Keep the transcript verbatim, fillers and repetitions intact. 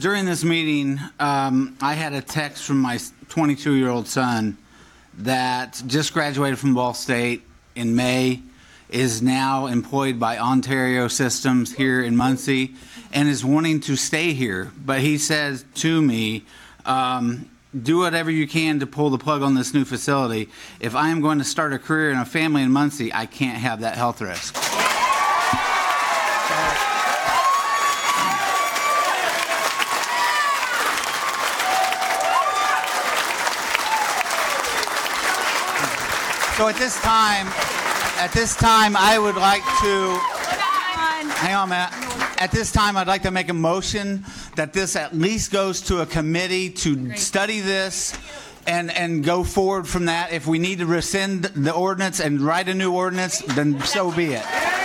During this meeting, um, I had a text from my twenty-two-year-old son that just graduated from Ball State in May, is now employed by Ontario Systems here in Muncie, and is wanting to stay here. But he says to me, um, do whatever you can to pull the plug on this new facility. If I am going to start a career and a family in Muncie, I can't have that health risk. So at this time, at this time, I would like to, hang on, Matt. At this time, I'd like to make a motion that this at least goes to a committee to Great. study this and, and go forward from that. If we need to rescind the ordinance and write a new ordinance, then so be it.